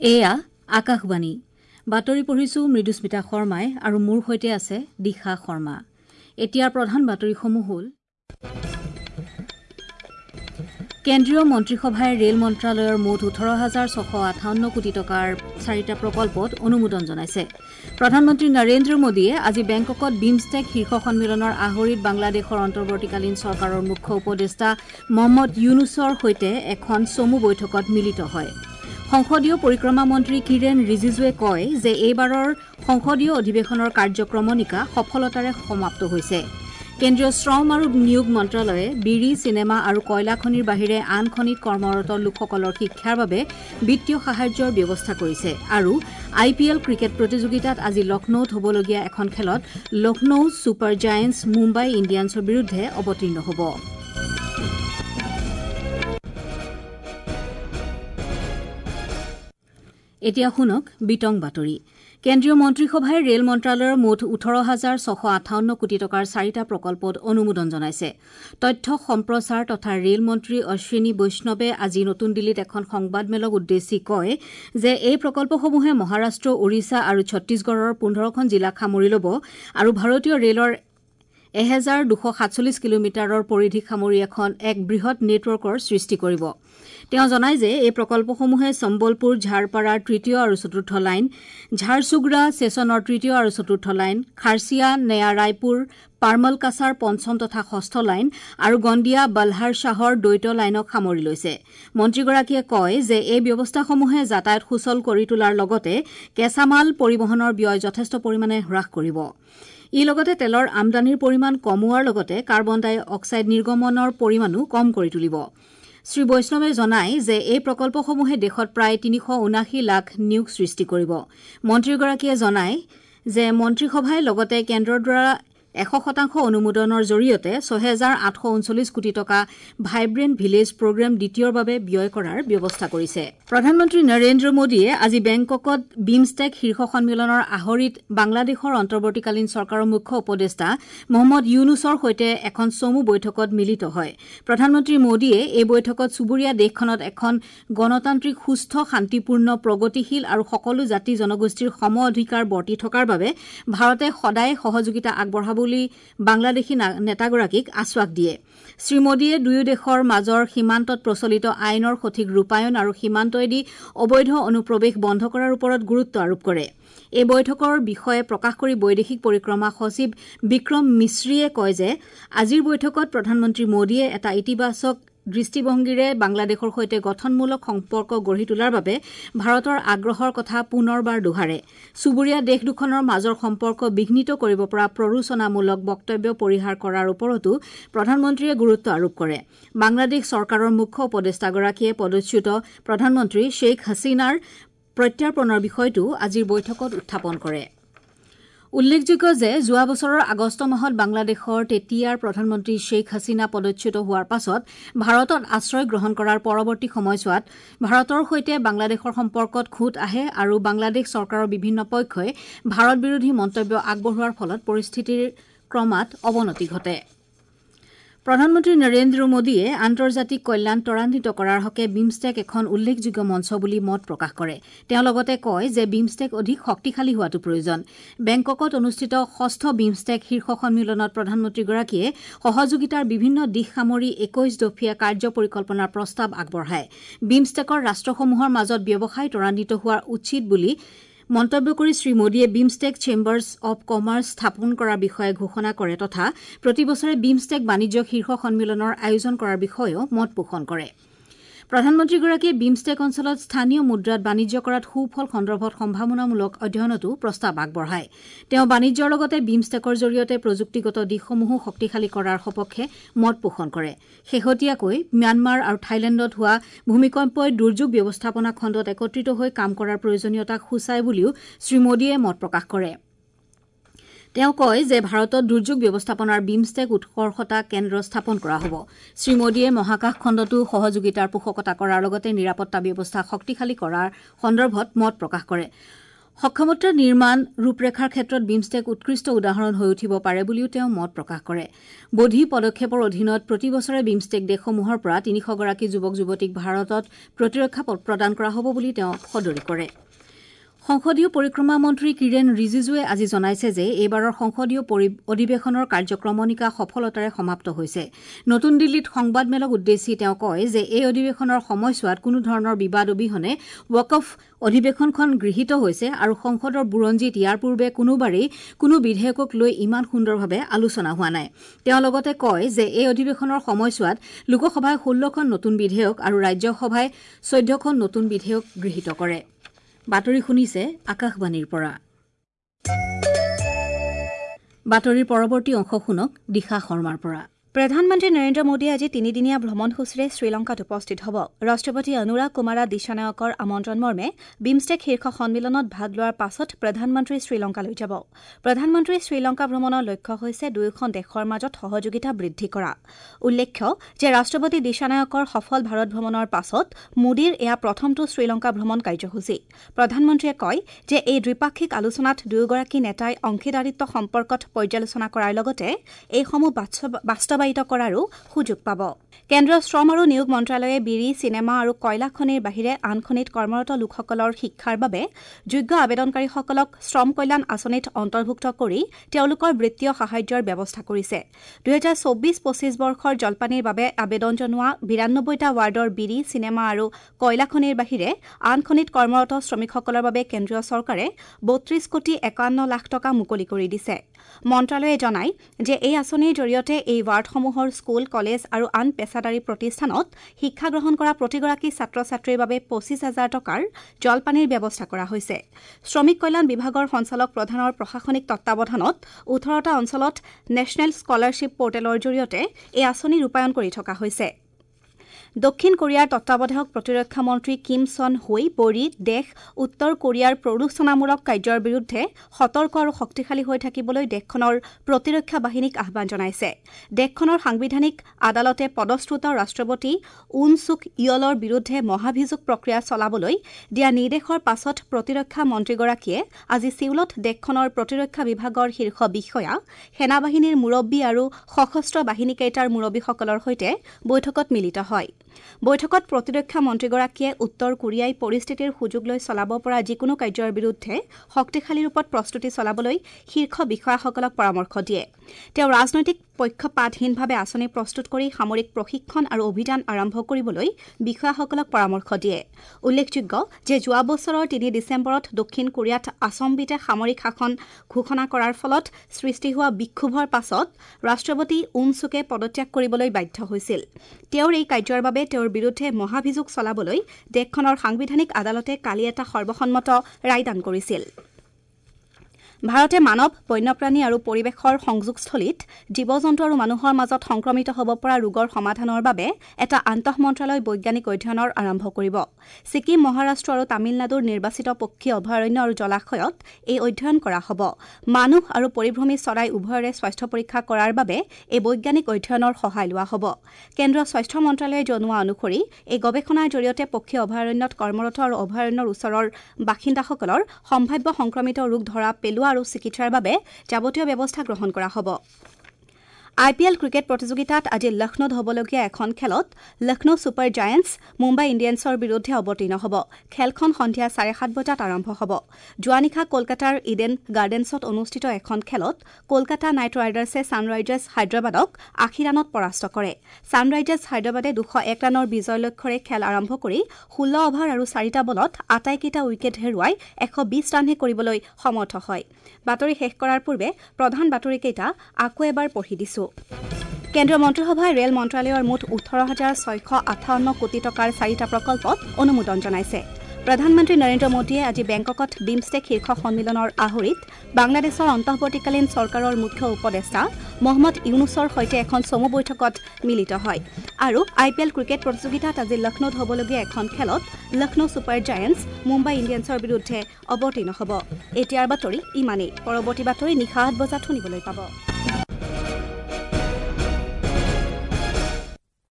এয়া আকাশবাণী বাতৰি পঢ়িছো মৃদুস্মিতা শৰ্মাই আৰু মোৰ সৈতে আছে দিশা শৰ্মা। এতিয়াৰ প্ৰধান বাতৰিসমূহ হ'ল কেন্দ্ৰীয় মন্ত্ৰীসভাই ৰেল মন্ত্ৰালয়ৰ মুঠ 18,658 কোটি টকাৰ 4টা প্ৰকল্পত অনুমোদন জনাইছে। প্ৰধানমন্ত্ৰী নৰেন্দ্ৰ মোদীয়ে আজি বেংককত বিমষ্টেক শীৰ্ষ সন্মিলনৰ আহৰিত বাংলাদেশৰ অন্তৰ্বৰ্তীকালীন চৰকাৰৰ মুখ্য উপদেষ্টা মহম্মদ ইউনুছৰ সৈতে এখন চমু বৈঠকত মিলিত হয়। সংসদীয় পৰিক্ৰমা মন্ত্ৰী কিৰেণ ৰিজিজুৱে কয় যে এইবাৰৰ সংসদীয় অধিৱেশনৰ কাৰ্যক্ৰমণিকা সফলতাৰে সমাপ্ত হৈছে। কেন্দ্ৰীয় শ্ৰম আৰু নিয়োগ মন্ত্ৰালয়ে বিড়ি, চিনেমা আৰু কয়লা খনিৰ বাহিৰে আন খনিত কৰ্মৰত লোকসকলৰ শিক্ষাৰ বাবে বিত্তীয় সাহায্যৰ ব্যৱস্থা কৰিছে। আৰু IPL ক্ৰিকেট প্ৰতিযোগিতাত আজি লক্ষ্ণৌত হ'বলগীয়া এখন খেলত লক্ষ্ণৌ ছুপাৰ জায়েণ্টছ মুম্বাই ইণ্ডিয়ানছৰ বিৰুদ্ধে অৱতীৰ্ণ হ'ব। এতিয়া শুনক বিতং বাতৰি। কেন্দ্ৰীয় মন্ত্ৰীসভাই ৰেল মন্ত্ৰালয়ৰ মুঠ 18,658 কোটি টকাৰ 4টা প্ৰকল্পত অনুমোদন জনাইছে। তথ্য সম্প্ৰচাৰ তথা ৰেল মন্ত্ৰী অশ্বিনী বৈষ্ণৱে আজি নতুন দিল্লীত এখন সংবাদমেলক উদ্দেশ্যি কয় যে এই প্ৰকল্পসমূহে মহাৰাষ্ট্ৰ, ওড়িশা আৰু ছত্তীশগড়ৰ 15খন জিলাক সামৰি ল'ব আৰু ভাৰতীয় ৰেলৰ 1,247 কিলোমিটাৰৰ পৰিধিক সামৰি এক বৃহৎ নেটৱৰ্কৰ সৃষ্টি কৰিব। তেওঁ জনায় যে এই প্ৰকল্পসমূহে চম্বলপুৰ, ঝাৰপাৰাৰ 3য় আৰু 4ৰ্থ লাইন, ঝাৰচুগুড়া ষ্টেচনৰ 3য় আৰু 4ৰ্থ লাইন, খাৰছিয়া, নয়া ৰায়পুৰ, পাৰমলকাছাৰ 5ম তথা 6ষ্ঠ লাইন আৰু গণ্ডিয়া, বলহাৰ শ্বাহৰ দ্বৈত লাইনক সামৰি লৈছে। মন্ত্ৰীগৰাকীয়ে কয় যে এই ব্যৱস্থাসমূহে যাতায়াত সুচল কৰি তোলাৰ লগতে কেঁচামাল পৰিবহণৰ ব্যয় যথেষ্ট পৰিমাণে হ্ৰাস কৰিব। ই লগতে তেলৰ আমদানিৰ পৰিমাণ কমোৱাৰ লগতে কাৰ্বন ডাই অক্সাইড নিৰ্গমনৰ পৰিমাণো কম কৰি তুলিব। শ্ৰী বৈষ্ণৱে জনায় যে এই প্ৰকল্পসমূহে দেশত প্ৰায় 379 লাখ নিয়োগ সৃষ্টি কৰিব। মন্ত্ৰীগৰাকীয়ে জনায় যে মন্ত্ৰীসভাই লগতে কেন্দ্ৰৰ দ্বাৰা 100% অনুমোদনৰ জৰিয়তে 6,839 কোটি টকা ভাইব্ৰেণ্ট ভিলেজ প্ৰগ্ৰেম দ্বিতীয়ৰ বাবে ব্যয় কৰাৰ ব্যৱস্থা কৰিছে। প্ৰধানমন্ত্ৰী নৰেন্দ্ৰ মোদীয়ে আজি বেংককত বিমষ্টেক শীৰ্ষ সন্মিলনৰ আহৰিত বাংলাদেশৰ অন্তৰ্বৰ্তীকালীন চৰকাৰৰ মুখ্য উপদেষ্টা মহম্মদ ইউনুছৰ সৈতে এখন চমু বৈঠকত মিলিত হয়। প্ৰধানমন্ত্ৰী মোদীয়ে এই বৈঠকত চুবুৰীয়া দেশখনত এখন গণতান্ত্ৰিক, সুস্থ, শান্তিপূৰ্ণ, প্ৰগতিশীল আৰু সকলো জাতি জনগোষ্ঠীৰ সম অধিকাৰ বৰ্তি থকাৰ বাবে ভাৰতে সদায় সহযোগিতা আগবঢ়াব বুলি বাংলাদেশী নেতাগৰাকীক আশ্বাস দিয়ে। শ্ৰীমোদীয়ে দুয়ো দেশৰ মাজৰ সীমান্তত প্ৰচলিত আইনৰ সঠিক ৰূপায়ণ আৰু সীমান্তইদি অবৈধ অনুপ্ৰৱেশ বন্ধ কৰাৰ ওপৰত গুৰুত্ব আৰোপ কৰে। এই বৈঠকৰ বিষয়ে প্ৰকাশ কৰি বৈদেশিক পৰিক্ৰমা সচিব বিক্ৰম মিশ্ৰীয়ে কয় যে আজিৰ বৈঠকত প্ৰধানমন্ত্ৰী মোদীয়ে এটা ইতিবাচক দৃষ্টিভংগীৰে বাংলাদেশৰ সৈতে গঠনমূলক সম্পৰ্ক গঢ়ি তোলাৰ বাবে ভাৰতৰ আগ্ৰহৰ কথা পুনৰবাৰ দোহাৰে। চুবুৰীয়া দেশ দুখনৰ মাজৰ সম্পৰ্ক বিঘ্নিত কৰিব পৰা প্ৰৰোচনামূলক বক্তব্য পৰিহাৰ কৰাৰ ওপৰতো প্ৰধানমন্ত্ৰীয়ে গুৰুত্ব আৰোপ কৰে। বাংলাদেশ চৰকাৰৰ মুখ্য উপদেষ্টাগৰাকীয়ে পদচ্যুত প্ৰধানমন্ত্ৰী শ্বেইখ হাছিনাৰ প্ৰত্যাৰ্পণৰ বিষয়টো আজিৰ বৈঠকত উত্থাপন কৰে। উল্লেখযোগ্য যে যোৱা বছৰৰ আগষ্ট মাহত বাংলাদেশৰ তেতিয়াৰ প্ৰধানমন্ত্ৰী শ্বেইখ হাছিনা পদচ্যুত হোৱাৰ পাছত ভাৰতত আশ্ৰয় গ্ৰহণ কৰাৰ পৰৱৰ্তী সময়ছোৱাত ভাৰতৰ সৈতে বাংলাদেশৰ সম্পৰ্কত খুঁত আহে আৰু বাংলাদেশ চৰকাৰৰ বিভিন্ন পক্ষই ভাৰত বিৰোধী মন্তব্য আগবঢ়োৱাৰ ফলত পৰিস্থিতিৰ ক্ৰমাৎ অৱনতি ঘটে। প্ৰধানমন্ত্ৰী নৰেন্দ্ৰ মোদীয়ে আন্তৰ্জাতিক কল্যাণ ত্বৰান্বিত কৰাৰ হকে বিমষ্টেক এখন উল্লেখযোগ্য মঞ্চ বুলি মত প্ৰকাশ কৰে। তেওঁ লগতে কয় যে বিমষ্টেক অধিক শক্তিশালী হোৱাটো প্ৰয়োজন। বেংককত অনুষ্ঠিত 6ষ্ঠ বিমষ্টেক শীৰ্ষ সন্মিলনত প্ৰধানমন্ত্ৰীগৰাকীয়ে সহযোগিতাৰ বিভিন্ন দিশ সামৰি 21 দফীয়া কাৰ্য পৰিকল্পনাৰ প্ৰস্তাৱ আগবঢ়ায়। বিমষ্টেকৰ ৰাষ্ট্ৰসমূহৰ মাজত ব্যৱসায় ত্বৰান্বিত হোৱা উচিত বুলি মন্তব্য কৰি শ্ৰীমোদীয়ে বিমষ্টেক চেম্বাৰ্ছ অব কমাৰ্চ স্থাপন কৰাৰ বিষয়ে ঘোষণা কৰে তথা প্ৰতিবছৰে বিমষ্টেক বাণিজ্য শীৰ্ষ সন্মিলনৰ আয়োজন কৰাৰ বিষয়েও মত পোষণ কৰে। প্ৰধানমন্ত্ৰীগৰাকীয়ে বিমষ্টেক অঞ্চলত স্থানীয় মুদ্ৰাত বাণিজ্য কৰাত সুফল সন্দৰ্ভত সম্ভাৱনামূলক অধ্যয়নতো প্ৰস্তাৱ আগবঢ়ায়। তেওঁ বাণিজ্যৰ লগতে বিমষ্টেকৰ জৰিয়তে প্ৰযুক্তিগত দিশসমূহো শক্তিশালী কৰাৰ সপক্ষে মত পোষণ কৰে। শেহতীয়াকৈ ম্যানমাৰ আৰু থাইলেণ্ডত হোৱা ভূমিকম্পই দুৰ্যোগ ব্যৱস্থাপনা খণ্ডত একত্ৰিত হৈ কাম কৰাৰ প্ৰয়োজনীয়তাক সূচায় বুলিও শ্ৰীমোদীয়ে মত প্ৰকাশ কৰে। তেওঁ কয় যে ভাৰতত দুৰ্যোগ ব্যৱস্থাপনাৰ বিমষ্টেক উৎকৰ্ষতা কেন্দ্ৰ স্থাপন কৰা হ'ব। শ্ৰীমোদীয়ে মহাকাশ খণ্ডতো সহযোগিতাৰ পোষকতা কৰাৰ লগতে নিৰাপত্তা ব্যৱস্থা শক্তিশালী কৰাৰ সন্দৰ্ভত মত প্ৰকাশ কৰে। সক্ষমতা নিৰ্মাণ ৰূপৰেখাৰ ক্ষেত্ৰত বিমষ্টেক উৎকৃষ্ট উদাহৰণ হৈ উঠিব পাৰে বুলিও তেওঁ মত প্ৰকাশ কৰে বোধি পদক্ষেপৰ অধীনত প্ৰতি বছৰে বিমষ্টেক দেশসমূহৰ পৰা ৩০০ গৰাকী যুৱক যুৱতীক ভাৰতত প্ৰতিৰক্ষা প্ৰদান কৰা হ'ব বুলি তেওঁ সদৰি কৰে সংসদীয় পৰিক্ৰমা মন্ত্ৰী কিৰেণ ৰিজিজুৱে আজি জনাইছে যে এইবাৰৰ সংসদীয় অধিৱেশনৰ কাৰ্যক্ৰমণিকা সফলতাৰে সমাপ্ত হৈছে নতুন দিল্লীত সংবাদমেলক উদ্দেশ্যি তেওঁ কয় যে এই অধিৱেশনৰ সময়ছোৱাত কোনো ধৰণৰ বিবাদ অবিহনে ৱকফ অধিৱেশনখন গৃহীত হৈছে আৰু সংসদৰ বুৰঞ্জীত ইয়াৰ পূৰ্বে কোনোবাৰেই কোনো বিধেয়কক লৈ ইমান সুন্দৰভাৱে আলোচনা হোৱা নাই তেওঁ লগতে কয় যে এই অধিৱেশনৰ সময়ছোৱাত লোকসভাই 16খন নতুন বিধেয়ক আৰু ৰাজ্যসভাই 14খন নতুন বিধেয়ক গৃহীত কৰে বাতৰি শুনিছে আকাশবাণীৰ পৰা বাতৰিৰ পৰৱৰ্তী অংশ শুনক দিশা শৰ্মাৰ পৰা প্ৰধানমন্ত্ৰী নৰেন্দ্ৰ মোদীয়ে আজি তিনিদিনীয়া ভ্ৰমণসূচীৰে শ্ৰীলংকাত উপস্থিত হ'ব ৰাষ্ট্ৰপতি অনুৰাগ কুমাৰা দিশানায়কৰ আমন্ত্ৰণ মৰ্মে বিমষ্টেক শীৰ্ষ সন্মিলনত ভাগ লোৱাৰ পাছত প্ৰধানমন্ত্ৰী শ্ৰীলংকালৈ যাব প্ৰধানমন্ত্ৰী শ্ৰীলংকা ভ্ৰমণৰ লক্ষ্য হৈছে দুয়োখন দেশৰ মাজত সহযোগিতা বৃদ্ধি কৰা উল্লেখ্য যে ৰাষ্ট্ৰপতি দিশানায়কৰ সফল ভাৰত ভ্ৰমণৰ পাছত মোদীৰ এয়া প্ৰথমটো শ্ৰীলংকা ভ্ৰমণ কাৰ্যসূচী প্ৰধানমন্ত্ৰীয়ে কয় যে এই দ্বিপাক্ষিক আলোচনাত দুয়োগৰাকী নেতাই অংশীদাৰিত্ব সম্পৰ্কত পৰ্যালোচনা কৰাৰ লগতে এইসমূহ বাস্তৱায়িত কৰাৰো সুযোগ পাব কেন্দ্ৰীয় শ্ৰম আৰু নিয়োগ মন্ত্ৰালয়ে বিড়ি চিনেমা আৰু কয়লা খনিৰ বাহিৰে আন খনিত কৰ্মৰত লোকসকলৰ শিক্ষাৰ বাবে যোগ্য আবেদনকাৰীসকলক শ্ৰম কল্যাণ আঁচনিত অন্তৰ্ভুক্ত কৰি তেওঁলোকৰ বৃত্তীয় সাহায্যৰ ব্যৱস্থা কৰিছে 2024-25 বৰ্ষৰ জলপানীৰ বাবে আবেদন জনোৱা 92টা ৱাৰ্ডৰ বিড়ি চিনেমা আৰু কয়লা খনিৰ বাহিৰে আন খনিত কৰ্মৰত শ্ৰমিকসকলৰ বাবে কেন্দ্ৰীয় চৰকাৰে 32 কোটি 51 লাখ টকা মুকলি কৰি দিছে মন্ত্ৰালয়ে জনায় যে এই আঁচনিৰ জৰিয়তে এই ৱাৰ্ডসমূহৰ স্কুল কলেজ আৰু আন পেছাদাৰী প্ৰতিষ্ঠানত শিক্ষা গ্ৰহণ কৰা প্ৰতিগৰাকী ছাত্ৰ ছাত্ৰীৰ বাবে 25,000 টকাৰ জলপানীৰ ব্যৱস্থা কৰা হৈছে শ্ৰমিক কল্যাণ বিভাগৰ সঞ্চালক প্ৰধানৰ প্ৰশাসনিক তত্বাৱধানত 18টা অঞ্চলত নেশ্যনেল স্কলাৰশ্বিপ পৰ্টেলৰ জৰিয়তে এই আঁচনি ৰূপায়ণ কৰি থকা হৈছে দক্ষিণ কোৰিয়াৰ তত্বাৱধায়ক প্ৰতিৰক্ষা মন্ত্ৰী কিম ছন হুই বৰি দেশ উত্তৰ কোৰিয়াৰ প্ৰৰোচনামূলক কাৰ্যৰ বিৰুদ্ধে সতৰ্ক আৰু শক্তিশালী হৈ থাকিবলৈ দেশখনৰ প্ৰতিৰক্ষা বাহিনীক আহ্বান জনাইছে দেশখনৰ সাংবিধানিক আদালতে পদস্ৰুত ৰাষ্ট্ৰপতি উন চুক ইয়লৰ বিৰুদ্ধে মহাভিযোগ প্ৰক্ৰিয়া চলাবলৈ দিয়া নিৰ্দেশৰ পাছত প্ৰতিৰক্ষা মন্ত্ৰীগৰাকীয়ে আজি সিউলত দেশখনৰ প্ৰতিৰক্ষা বিভাগৰ শীৰ্ষ বিষয়া সেনাবাহিনীৰ মুৰব্বী আৰু সশস্ত্ৰ বাহিনীকেইটাৰ মুৰব্বীসকলৰ সৈতে বৈঠকত মিলিত হয় বৈঠকত প্ৰতিৰক্ষা মন্ত্ৰীগৰাকীয়ে উত্তৰ কোৰিয়াই পৰিস্থিতিৰ সুযোগ লৈ চলাব পৰা যিকোনো কাৰ্যৰ বিৰুদ্ধে শক্তিশালী ৰূপত প্ৰস্তুতি চলাবলৈ শীৰ্ষ বিষয়াসকলক পৰামৰ্শ দিয়ে তেওঁ ৰাজনৈতিক পক্ষপাতহীনভাৱে আঁচনি প্ৰস্তুত কৰি সামৰিক প্ৰশিক্ষণ আৰু অভিযান আৰম্ভ কৰিবলৈ বিষয়াসকলক পৰামৰ্শ দিয়ে উল্লেখযোগ্য যে যোৱা বছৰৰ 3 ডিচেম্বৰত দক্ষিণ কোৰিয়াত আচম্বিতে সামৰিক শাসন ঘোষণা কৰাৰ ফলত সৃষ্টি হোৱা বিক্ষোভৰ পাছত ৰাষ্ট্ৰপতি উন চুকে পদত্যাগ কৰিবলৈ বাধ্য হৈছিল তেওঁৰ এই কাৰ্যৰ বাবে তেওঁৰ বিৰুদ্ধে মহাভিযোগ চলাবলৈ দেশখনৰ সাংবিধানিক আদালতে কালি এটা সৰ্বসন্মত ৰায়দান কৰিছিল ভাৰতে মানৱ বন্যপ্ৰাণী আৰু পৰিৱেশৰ সংযোগস্থলীত জীৱ-জন্তু আৰু মানুহৰ মাজত সংক্ৰমিত হ'ব পৰা ৰোগৰ সমাধানৰ বাবে এটা আন্তঃমন্ত্ৰালয় বৈজ্ঞানিক অধ্যয়নৰ আৰম্ভ কৰিব ছিকিম মহাৰাষ্ট্ৰ আৰু তামিলনাডুৰ নিৰ্বাচিত পক্ষী অভয়াৰণ্য আৰু জলাশয়ত এই অধ্যয়ন কৰা হ'ব মানুহ আৰু পৰিভ্ৰমী চৰাই উভয়ৰে স্বাস্থ্য পৰীক্ষা কৰাৰ বাবে এই বৈজ্ঞানিক অধ্যয়নৰ সহায় লোৱা হ'ব কেন্দ্ৰীয় স্বাস্থ্য মন্ত্ৰালয়ে জনোৱা অনুসৰি এই গৱেষণাৰ জৰিয়তে পক্ষী অভয়াৰণ্যত কৰ্মৰত আৰু অভয়াৰণ্যৰ ওচৰৰ বাসিন্দাসকলৰ সম্ভাৱ্য সংক্ৰমিত ৰোগ ধৰা পেলোৱা আৰু চিকিৎসাৰ বাবে যাৱতীয় ব্যৱস্থা গ্ৰহণ কৰা হ'ব IPL ক্ৰিকেট প্ৰতিযোগিতাত আজি লক্ষ্ণৌত হ'বলগীয়া এখন খেলত লক্ষ্ণৌ ছুপাৰ জায়াণ্টছ মুম্বাই ইণ্ডিয়ানছৰ বিৰুদ্ধে অৱতীৰ্ণ হ'ব খেলখন সন্ধিয়া 7:30 বজাত আৰম্ভ হ'ব জোৱানিশা কলকাতাৰ ইডেন গাৰ্ডেনছত অনুষ্ঠিত এখন খেলত কলকাতা নাইট ৰাইডাৰ্ছে ছানৰাইজাৰ্ছ হায়দৰাবাদক 80 ৰানত পৰাস্ত কৰে ছানৰাইজাৰ্ছ হায়দৰাবাদে 201 ৰানৰ বিজয় লক্ষ্যৰে খেল আৰম্ভ কৰি 16 অভাৰ আৰু 4টা বলত আটাইকেইটা উইকেট হেৰুৱাই 120 ৰানহে কৰিবলৈ সমৰ্থ হয় বাতৰি শেষ কৰাৰ পূৰ্বে প্ৰধান বাতৰিকেইটা আকৌ এবাৰ পঢ়ি দিছো কেন্দ্ৰীয় মন্ত্ৰীসভাই ৰেল মন্ত্ৰালয়ৰ মুঠ 18,658 কোটি টকাৰ 4টা প্ৰকল্পত অনুমোদন জনাইছে প্ৰধানমন্ত্ৰী নৰেন্দ্ৰ মোদীয়ে আজি বেংককত বিমষ্টেক শীৰ্ষ সন্মিলনৰ আহৰিত বাংলাদেশৰ অন্তঃৱৰ্তীকালীন চৰকাৰৰ মুখ্য উপদেষ্টা মহম্মদ ইউনুছৰ সৈতে এখন চমু বৈঠকত মিলিত হয় আৰু IPL ক্ৰিকেট প্ৰতিযোগিতাত আজি লক্ষ্ণৌত হ'বলগীয়া এখন খেলত লক্ষ্ণৌ ছুপাৰ জায়াণ্টছ মুম্বাই ইণ্ডিয়ানছৰ বিৰুদ্ধে অৱতীৰ্ণ হ'ব এতিয়াৰ বাতৰি ইমানেই পৰৱৰ্তী বাতৰি নিশা 8 বজাত শুনিবলৈ পাব